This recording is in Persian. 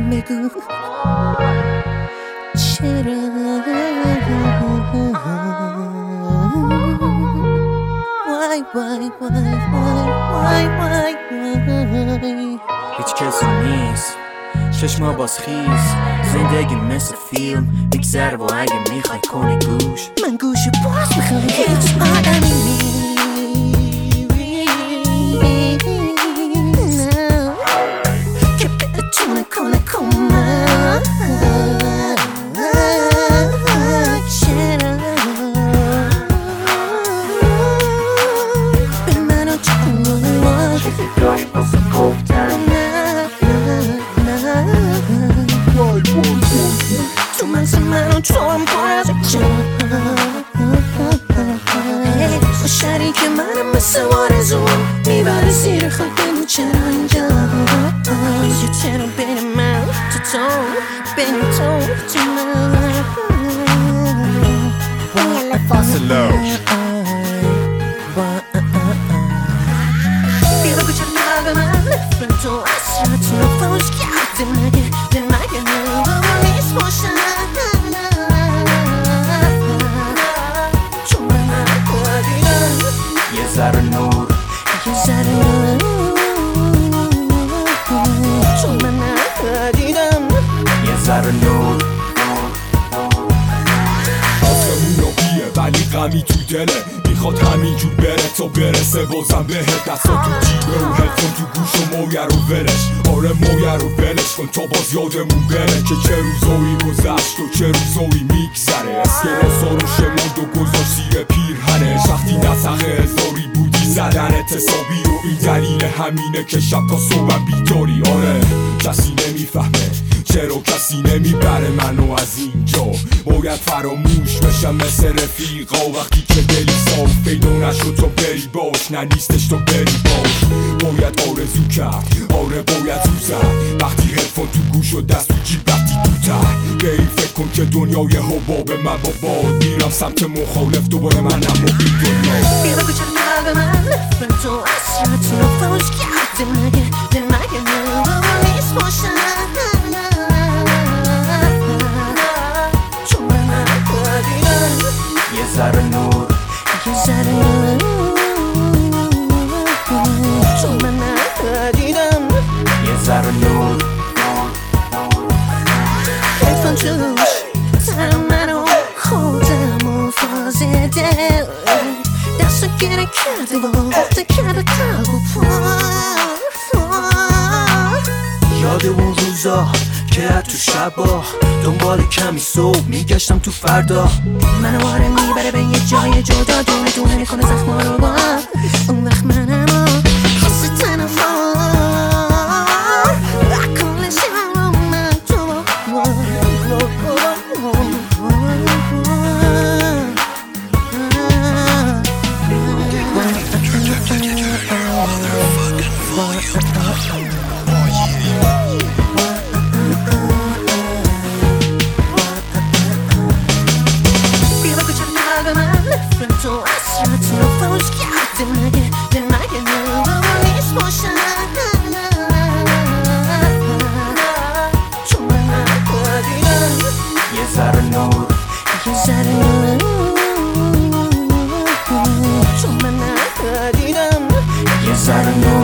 بگو چرا هیچ کسی نیست چشما باز خیز زندگی مثل فیلم میگذره و اگه میخوای کنی گوش من گوش باز میخوام هیچ آدمی نیست که بتونه کنه کمک چرا به من و چیزی داری باسه گفتن تو مثل من و تو هم پر از با شریک منم مثل آرزوام میبره زیر خاک بگو چرا اینجا چرا بین من تو بین تو تو من بیا بگو چرا به من نفرت و اسرت نفوش کرده مگه نیست باشن چون من دیدم یه ذره نور چون من دیدم یه ذره نور آسمون بیه ولی غمی تو دله میخواد همینجور بره تا برسه بازم بهت دستا تو جیبه و هدفون تو گوش و مویه رو ولش آره مویه رو ولش کن تا باز یادمون بره که چه روزایی گذشت و چه روزایی میگذره اسکلاسا رو شمرد و گذاشت زیر پیرهنش وقتی نسخه هزاری بودی زدنت حسابی و این دلیل همینه که شب تا صبحم بیداری آره کسی نمیفهمه چرا کسی نمیبره منو از اینجا باید فراموش بشم مثل رفیقا وقتی که دلی صاف پیدا نشد تو بری باش نه نیستش تو بری باش باید آرزو کرد آره باید رو زد وقتی هدفون تو گوش و دست تو جیب وقتی دوتر به این فکر کن که دنیای حباب من با باد میرم سمت مخالف دوباره منم و بی دنیا بیا بگو چرا به من نفرت و اسرت نفوش کرده مگه نیست باشن یه ذره نور چون من دیدم یه ذره نور هدفون توش سر منو خودم و فاز دل دستو گره کرده و گفته کرده قلب و یاد اون روزا که تو شبا دنبال کمی صبح میگشتم تو فردا منو واره میبره به یه جای جدا دونه میکنه زخما رو با اون وقت منم حس تنها کل شب من تو تو اسرت نفوش کرده مگه نیست باشن چون من دیدم یه ذره نور چون من دیدم یه ذره نور